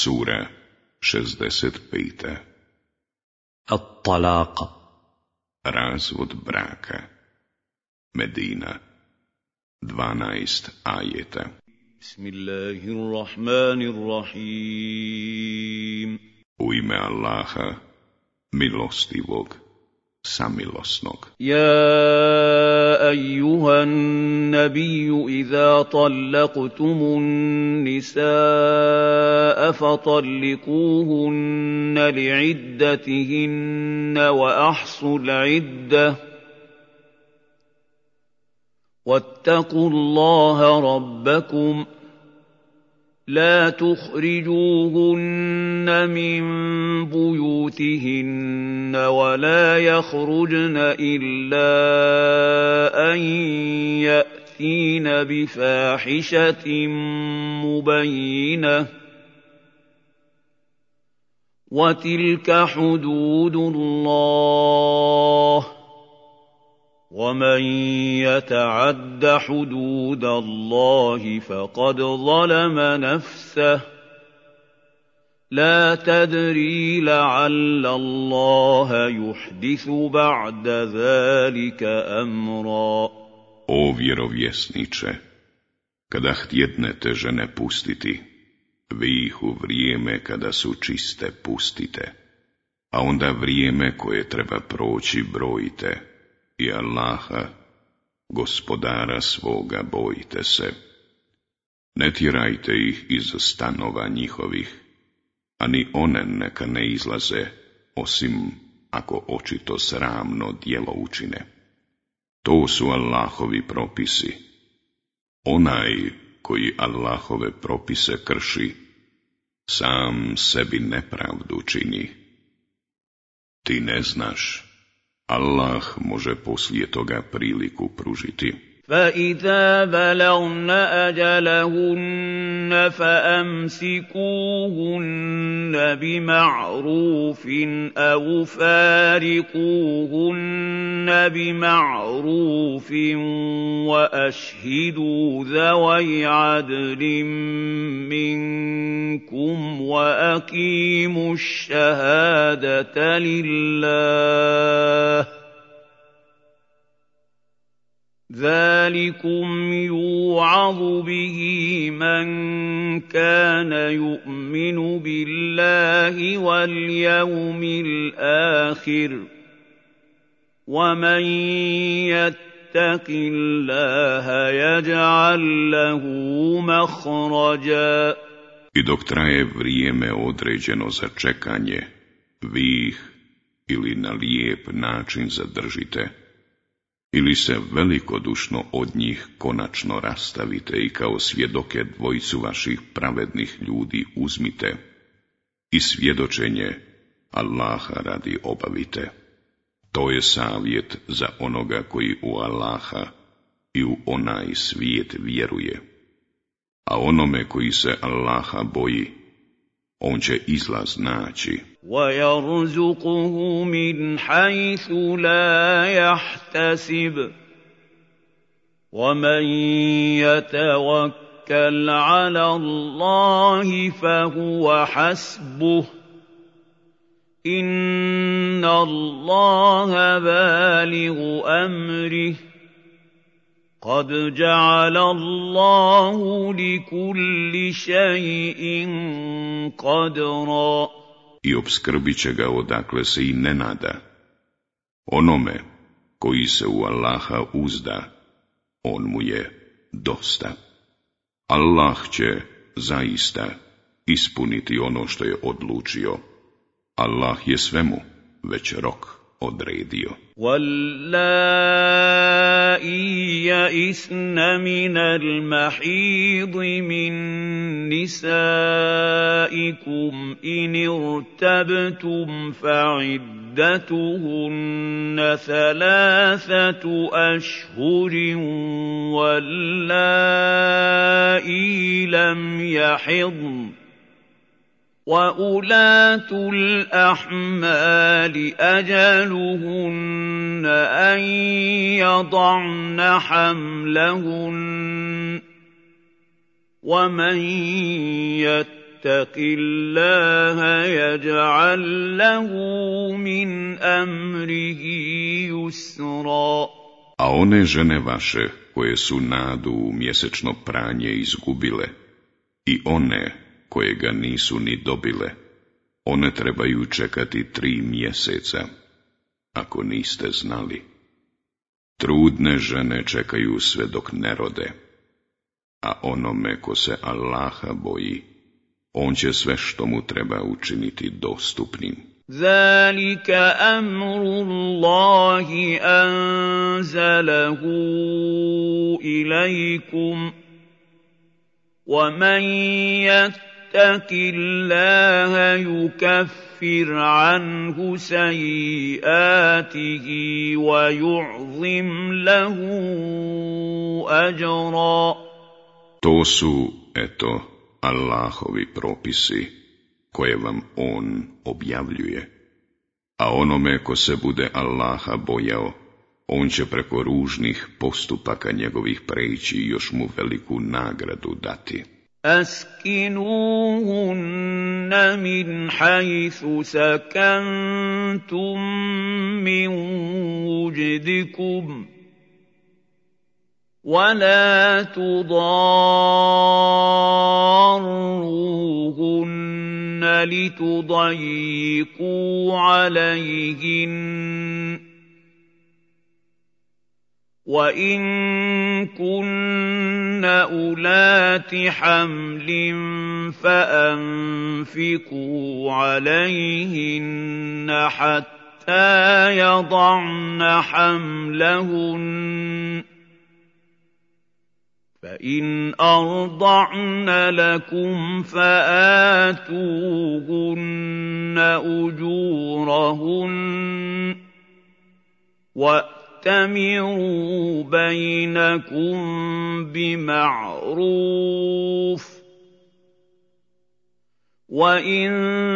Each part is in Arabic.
Sura 65. الطلاق. Razvod braka. Medina. 12 ajeta. Bismillahirrahmanirrahim. U ime Allaha, milostivog, samilosnog. يا أيها النبي إذا طلقتم النساء فطلقوهن لعدتهن وأحصوا العدة واتقوا الله ربكم لا تخرجوهن من بيوتهن ولا يخرجن إلا أن يأتين بفاحشة مبينة وتلك حدود الله ومن يتعد حدود الله فقد ظلم نفسه لا تدري لعل الله يحدث بعد ذلك أمرا. O vjerovjesniče, kada htjednete žene pustiti, vi ih u vrijeme kada su čiste pustite, a onda vrijeme koje treba proći brojite, i Allaha, gospodara svoga, bojite se. Ne tjerajte ih iz stanova njihovih, a ni one neka ne izlaze, osim ako očito sramno djelo učine. To su Allahovi propisi. Onaj koji Allahove propise krši, sam sebi nepravdu čini. Ti ne znaš, Allah može poslije toga priliku pružiti. فَإِذَا بَلَغْنَ أَجَلَهُنَّ فَأَمْسِكُوهُنَّ بِمَعْرُوفٍ أَوْ فَارِقُوهُنَّ بِمَعْرُوفٍ وَأَشْهِدُوا ذَوَيْ عَدْلٍ مِّنكُمْ وَأَقِيمُوا الشَّهَادَةَ لِلَّهِ ذلكم يوعظ به من كان يؤمن بالله واليوم الآخر ومن يتق الله يجعل له مخرجا. I dok traje vrijeme određeno za čekanje, vi ih ili na lijep način zadržite, ili se velikodušno od njih konačno rastavite i kao svjedoke dvojicu vaših pravednih ljudi uzmite i svjedočenje Allaha radi obavite. To je savjet za onoga koji u Allaha i u onaj svijet vjeruje. A onome koji se Allaha boji, on će izlaz naći. وَيَرْزُقُهُ مِنْ حَيْثُ لَا يَحْتَسِبُ وَمَنْ يَتَوَكَّلْ عَلَى اللَّهِ فَهُوَ حَسْبُهُ إِنَّ اللَّهَ بالغ أَمْرِهِ قد جعل الله لكل شيء قدرا. I obskrbit će ga odakle se i ne nada. Onome koji se u Allaha uzda, on mu je dosta. Allah će zaista ispuniti ono što je odlučio. Allah je svemu već rok odredio. وَاللَّائِي يَئِسْنَ مِنَ الْمَحِيضِ مِن نِّسَائِكُمْ إِنِ ارْتَبْتُمْ فَعِدَّتُهُنَّ 3 أشهر وَاللَّائِي لَمْ يَحِضْنَ وَأُولَاتُ الْأَحْمَالِ أَجَلُهُنَّ أَن يَضَعْنَ حَمْلَهُنَّ وَمَن يَتَّقِ يتق الله يجعل له من أمره يسرا. A one žene vaše koje su nadu u mjesečno pranje izgubile i one koje ga nisu ni dobile, one trebaju čekati 3 mjeseca, ako niste znali. Trudne žene čekaju sve dok ne rode, a onome ko se Allaha boji, on će sve što mu treba učiniti dostupnim. ذَلِكَ أَمْرُ اللَّهِ أَنزَلَهُ إِلَيْكُمْ ۚ وَمَن يَتَّقِ اللَّهَ يُكَفِّرْ عَنْهُ سَيِّئَاتِهِ وَيُعْظِمْ لَهُ أَجْرًا. To su, eto, Allahovi propisi, koje vam on objavljuje. A onome ko se bude Allaha bojao, on će preko ružnih postupaka njegovih preći i još mu veliku nagradu dati. أَسْكِنُوهُنَّ مِنْ حَيْثُ سَكَنْتُم مِّن وُجْدِكُمْ وَلَا تُضَارُّوهُنَّ لِتُضَيِّقُوا عَلَيْهِنَّ ۚ وَإِن كُنَّ أُولَاتِ حَمْلٍ فَأَنفِقُوا عَلَيْهِنَّ حَتَّىٰ يَضَعْنَ حَمْلَهُنَّ ۚ فَإِنْ أَرْضَعْنَ لَكُمْ فَآتُوهُنَّ أُجُورَهُنَّ ۖ وَأْتَمِرُوا بَيْنَكُم بِمَعْرُوفٍ ۖ وَإِن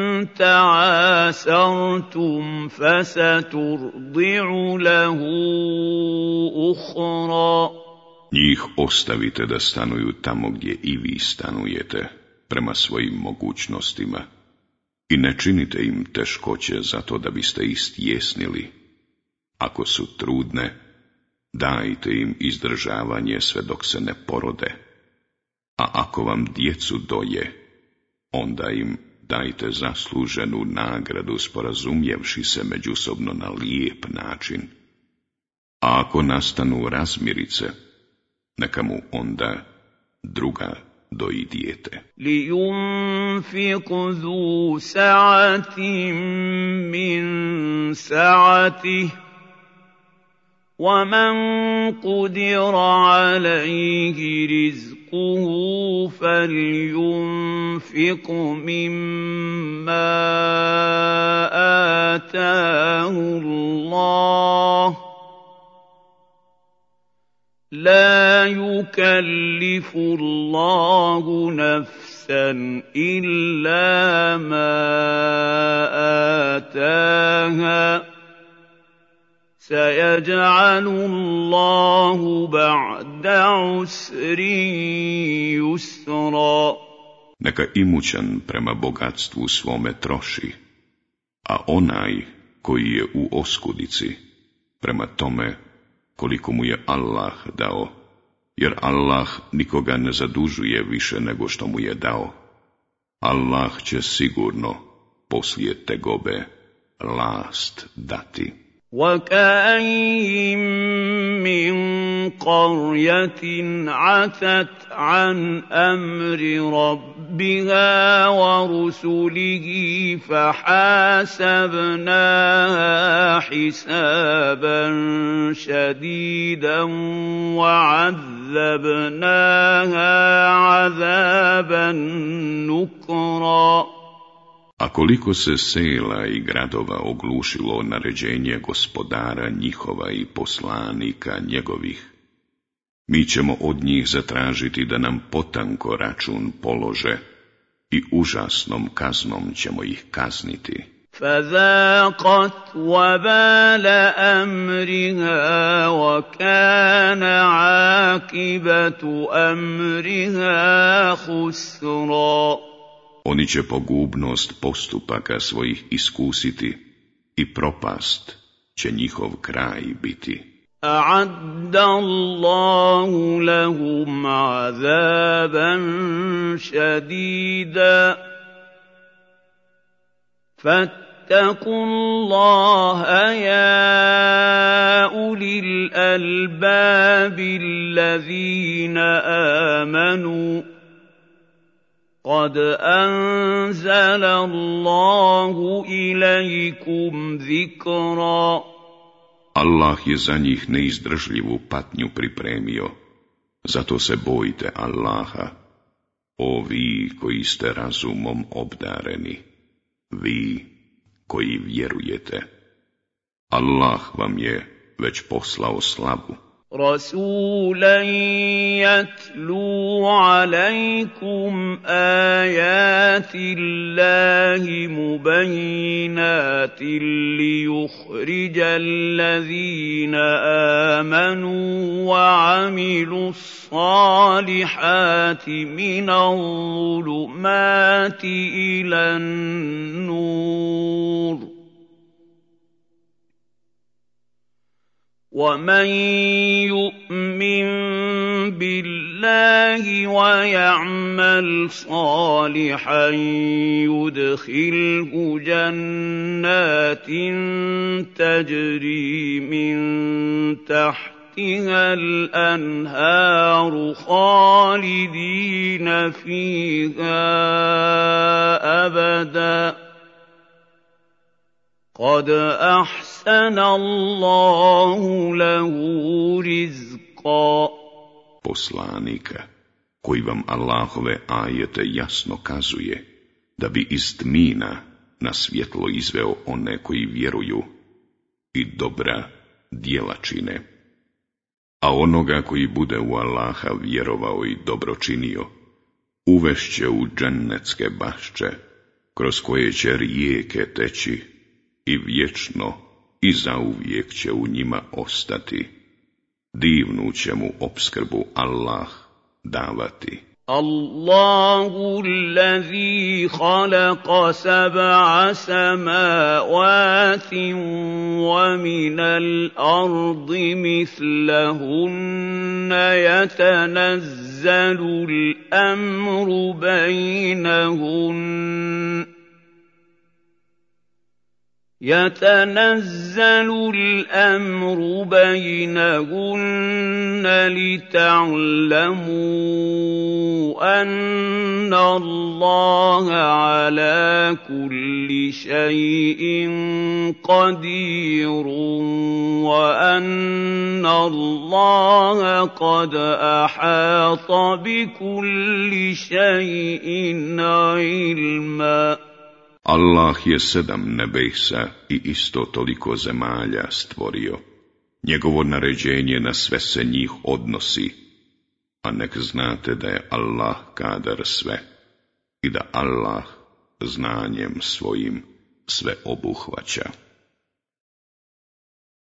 تَعَاسَرْتُمْ فَسَتُرْضِعُ لَهُ أُخْرَىٰ. Njih ostavite da stanuju tamo gdje i vi stanujete, prema svojim mogućnostima, i ne činite im teškoće zato da biste istjesnili. Ako su trudne, dajte im izdržavanje sve dok se ne porode, a ako vam djecu doje, onda im dajte zasluženu nagradu sporazumjevši se međusobno na lijep način. A ako nastanu razmirice, neka mu onda druga doji dijete. لِيُنْفِقْ ذُو سَعَةٍ مِّن سَعَتِهِ ۖ وَمَنْ قُدِرَ عَلَيْهِ رِزْقُهُ فَلْيُنْفِقْ مِمَّا آتَاهُ اللَّهُ ۚ لَا يُكَلِّفُ اللَّهُ نَفْسًا إِلَّا مَا آتَاهَا ۚ سَيَجْعَلُ اللَّهُ بَعْدَ عُسْرٍ يُسْرًا. Neka imućan prema bogatstvu svome troši, a onaj koji je u oskudici prema tome koliko mu je Allah dao, jer Allah nikoga ne zadužuje više nego što mu je dao. Allah će sigurno poslije tegobe last dati. وَكَأَيِّن مِّن قَرْيَةٍ عَتَتْ عَنْ أَمْرِ رَبِّهَا وَرُسُلِهِ فَحَاسَبْنَاهَا حِسَابًا شَدِيدًا وَعَذَّبْنَاهَا عَذَابًا نُكْرًا. A koliko se sela i gradova oglušilo naređenje gospodara njihova i poslanika njegovih, mi ćemo od njih zatražiti da nam potanko račun polože i užasnom kaznom ćemo ih kazniti. فَذَاقَتْ وَبَالَ أَمْرِهَا وَكَانَ عَاقِبَةُ أَمْرِهَا خُسْرًا. Oni će pogubnost postupaka svojih iskusiti i propast će njihov kraj biti. أعد الله لهم عذابا شديدا فاتقوا الله يا أولي الألباب الذين آمنوا قد أنزل الله إليكم ذكرا Allah je za njih neizdržljivu patnju pripremio, zato se bojte Allaha, o vi koji ste razumom obdareni, vi koji vjerujete. Allah vam je već poslao slavu. رسولا يتلو عليكم آيات الله مبينات ليخرج الذين آمنوا وعملوا الصالحات من الظلمات إلى النور ومن يؤمن بالله ويعمل صالحا يدخله جنات تجري من تحتها الأنهار خالدين فيها أبدا قد أحسن الله له رزقا. Poslanika, koji vam Allahove ajete jasno kazuje, da bi iz tmina na svjetlo izveo one koji vjeruju i dobra djela čine. A onoga koji bude u Allaha vjerovao i dobro činio, uvešće u džennetske bašče, kroz koje će rijeke teći, i vječno i zauvijek će u njima ostati. Divnu će mu opskrbu Allah davati. الله الذي خلق 7 سماوات ومن الأرض مثلهن يتنزل الأمر بينهن لتعلموا أن الله على كل شيء قدير وأن الله قد أحاط بكل شيء علما. Allah je 7 nebesa i isto toliko zemalja stvorio. Njegovo naređenje na sve se njih odnosi, a nek znate da je Allah kadar sve i da Allah znanjem svojim sve obuhvaća.